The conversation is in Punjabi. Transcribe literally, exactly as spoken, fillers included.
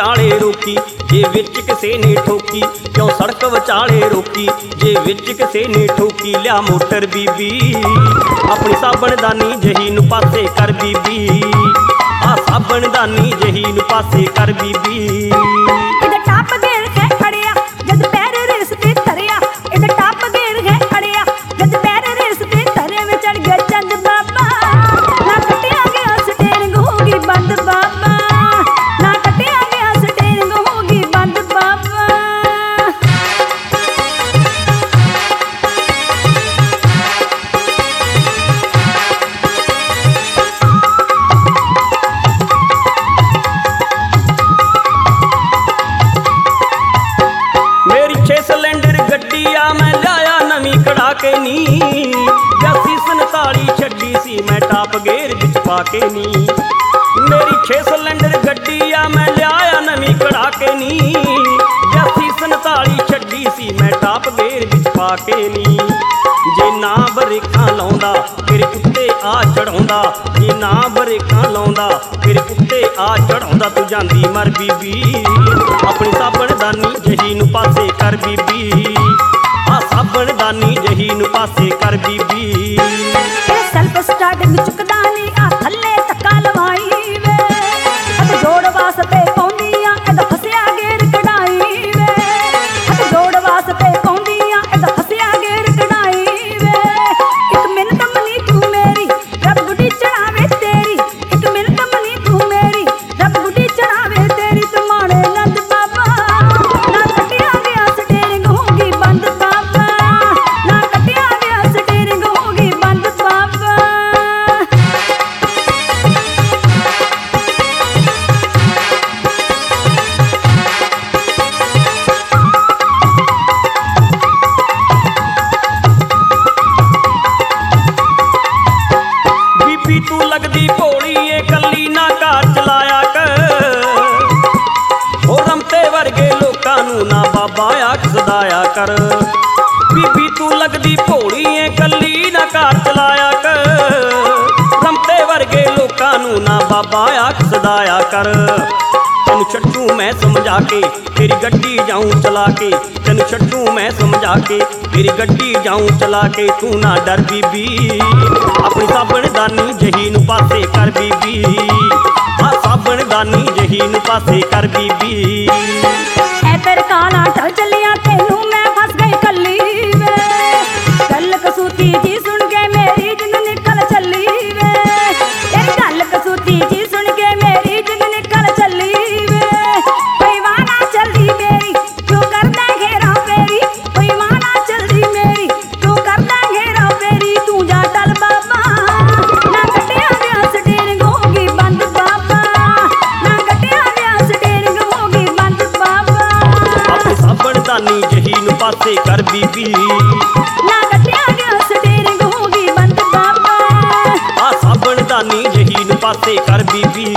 ਵਿਚਾਲੇ ਰੋਕੀ ਜੇ ਵਿੱਚ ਕਿਸੇ ਨੇ ਠੋਕੀ, ਕਿਉਂ ਸੜਕ ਵਿਚਾਲੇ ਰੋਕੀ ਜੇ ਵਿੱਚ ਕਿਸੇ ਨੇ ਠੋਕੀ। ਲਿਆ ਮੋਟਰ ਬੀਬੀ ਆਪਣੀ ਸਾਬਣਦਾਨੀ ਜਹੀ ਨੂੰ ਪਾਸੇ ਕਰ ਬੀਬੀ, ਆ ਸਾਬਣਦਾਨੀ ਜਹੀ ਨੂੰ ਪਾਸੇ ਕਰ ਬੀਬੀ। ਇਹਦਾ ਟਾਪ ਗੇਰ ਹੈ ਖੜਿਆ ਜਦ ਪੈਰ ਰੇਸ ਤੇ ਧਰਿਆ, ਇਹਦਾ ਟਾਪ ਗੇਰ ਹੈ ਖੜਿਆ ਜਦ ਪੈਰ ਰੇਸ ਤੇ ਧਰੇ ਵਿੱਚ ਚੜ ਗਿਆ ਚੰਦ ਬਾਬਾ। ਨਾ ਕੱਟਿਆ ਗਿਆ ਸਟੇਰਿੰਗ ਹੋ ਗਈ ਬੰਦ ਬਾਬਾ, ਨਾ ਕੱਟਿਆ ਗਿਆ ਸਟੇਰਿੰਗ ਹੋ ਗਈ ਬੰਦ ਬਾਬਾ। ਮੇਰੀ ਛੇ ਸਿਲੰਡਰ ਗੱਡੀ ਆ ਮੈਂ ਲਿਆਇਆ ਨਵੀਂ ਕਢਾ ਕੇ ਨੀ, ਬਿਆਸੀ ਸੰਤਾਲੀ ਛੱਡੀ ਸੀ ਮੈਂ ਟਾਪ ਗੇਰ ਵਿੱਚ ਪਾ ਕੇ ਨੀ। ਮੇਰੀ ਛੇ ਸਿਲੰਡਰ ਗੱਡੀ ਆ ਮੈਂ ਲਿਆਇਆ ਨਵੀਂ ਕਢਾ ਕੇ ਨੀ, ਬਿਆਸੀ ਸੰਤਾਲੀ ਛੱਡੀ ਸੀ ਮੈਂ ਟਾਪ ਗੇਰ ਵਿੱਚ ਪਾ ਕੇ ਨੀ। ਜੇ ਨਾ ਬਰੇਕਾਂ ਲਾਉਂਦਾ ਫਿਰ ਉੱਤੇ ਆ ਚੜਾਉਂਦਾ, ਜੇ ਨਾ ਬਰੇਕਾਂ ਲਾਉਂਦਾ ਫਿਰ ਉੱਤੇ ਆ ਚੜਾਉਂਦਾ। ਤੂੰ ਜਾਂਦੀ ਮਰ ਬੀਬੀ ਆਪਣੀ ਸਾਬਣਦਾਨੀ ਜਹੀ ਨੂੰ ਪਾਸੇ ਕਰ ਬੀਬੀ, ਆ ਸਾਬਣਦਾਨੀ ਜਹੀ ਨੂੰ ਪਾਸੇ ਕਰ ਬੀਬੀ। ਇਹ ਸੈਲਫ ਸਟਾਰਟ ਵਿੱਚ ਚੁੱਕਦਾ ਨੀ ਆ ਥੱਲੇ ਧੱਕਾ ਲਵਾਈ ਵੇ, ਅਤੇ ਜੋੜ ਵਾਸਤੇ ਪਾਉਂਦੀ ਆ ਇਹਦਾ ਫਸਿਆ ਗੇਰ ਕਢਾਈ ਵੇ, ਅਤੇ ਜੋੜ ਵਾਸਤੇ ਪਾਉਂਦੀ ਆ ਇਹਦਾ ਫਸਿਆ ਗੇਰ ਕਢਾਈ ਵੇ। ਇੱਕ ਮਿੰਟ ਮਨੀ ਤੂੰ ਮੇਰੀ ਰੱਬ ਗੁੱਡੀ ਚੜਾਵੇ ਤੇਰੀ, ਇੱਕ ਮਿੰਟ ਮਨੀ ਤੂੰ ਮੇਰੀ ਰੱਬ ਗੁੱਡੀ ਚੜਾਵੇ ਤੇਰੀ। ਤੂੰ ਮਾਣੇ ਨੰਦ ਬਾਬਾ ਨਾ ਕੱਟਿਆ ਗਿਆ ਸਟੇਰਿੰਗ ਹੋ ਗਈ ਬੰਦ ਬਾਬਾ, ਨਾ ਕੱਟਿਆ ਗਿਆ ਸਟੇਰਿੰਗ ਹੋ ਗਈ ਬੰਦ ਬਾਬਾ। ਬੀਬੀ ਤੂੰ ਲੱਗਦੀ ਭੋਲੀ ਏ ਕੱਲੀ ਨਾ ਘਰ ਚਲਾਇਆ ਕਰ, ਹੋ ਰਮਤੇ ਵਰਗੇ ਲੋਕਾਂ ਨੂੰ ਨਾ ਬਾਬਾ ਆਖ ਸਦਾਇਆ ਕਰ। ਬੀਬੀ ਤੂੰ ਲੱਗਦੀ ਭੋਲੀ ਏ ਕੱਲੀ ਨਾ ਘਰ ਚਲਾਇਆ ਕਰ, ਰਮਤੇ ਵਰਗੇ ਲੋਕਾਂ ਨੂੰ ਨਾ ਬਾਬਾ ਆਖ ਸਦਾਇਆ ਕਰ। ਤੈਨੂੰ ਛੱਡੂ ਮੈਂ ਸਮਝਾ ਕੇ ਤੇਰੀ ਗੱਡੀ ਜਾਊਂ ਚਲਾ ਕੇ, ਤੈਨੂੰ ਛੱਡੂ ਮੈਂ ਸਮਝਾ ਕੇ ਤੇਰੀ ਗੱਡੀ ਜਾਊਂ ਚਲਾ ਕੇ। ਤੂੰ ਨਾ ਡਰ ਬੀਬੀ ਆਪਣੀ ਸਾਬਣਦਾਨੀ ਜਹੀ ਨੂੰ ਪਾਸੇ ਕਰ ਬੀਬੀ, ਆ ਸਾਬਣਦਾਨੀ ਜਹੀ ਨੂੰ ਪਾਸੇ ਕਰ ਬੀਬੀ। ਐ ਤੇਰੇ ਕਾਲਾ ਟਲ ਚੱਲਿਆ ਤੈਨੂੰ ਮੈਂ ਫਸ ਗਈ ਕੱਲੀ ਵੇ, ਗੱਲ ਕਸੂਤੀ ਜੀ ਸੁਣ ਕੇ ਮੇਰੀ ਜਿੰਦ ਨਿਕਲ ਚੱਲੀ ਵੇ, ਤੇਰੀ ਗੱਲ ਕਸੂਤੀ ਜੀ ਸੁਣ ਕੇ ਮੇਰੀ ਜਿੰਦ ਨਿਕਲ ਚੱਲੀ ਵੇ। ਕੋਈ ਵਾਣਾ ਚੱਲਦੀ ਮੇਰੀ ਤੂੰ ਕਰਦਾ ਘੇਰਾ ਫੇਰੀ, ਕੋਈ ਵਾਣਾ ਚੱਲਦੀ ਮੇਰੀ ਤੂੰ ਕਰਦਾ ਘੇਰਾ ਫੇਰੀ। ਤੂੰ ਜਾ ਟਲ ਬਾਬਾ ਨਾ ਕੱਟਿਆ ਗਿਆ ਸਟੇਰਿੰਗ ਹੋ ਗਈ ਬੰਦ ਬਾਬਾ, ਨਾ ਕੱਟਿਆ ਗਿਆ ਸਟੇਰਿੰਗ ਹੋ ਗਈ ਬੰਦ ਬਾਬਾ। ਆਪਣੀ ਸਾਬਣਦਾਨੀ ਜਹੀ ਨੂੰ ਪਾਸੇ ਕਰ ਬੀਬੀ, ਨਾ ਕੱਟਿਆ ਗਿਆ ਸਟੇਰਿੰਗ ਹੋ ਗਈ ਬੰਦ ਬਾਬਾ, ਆ ਸਾਬਣਦਾਨੀ ਜਹੀ ਨੂੰ ਪਾਸੇ ਕਰ ਬੀਬੀ।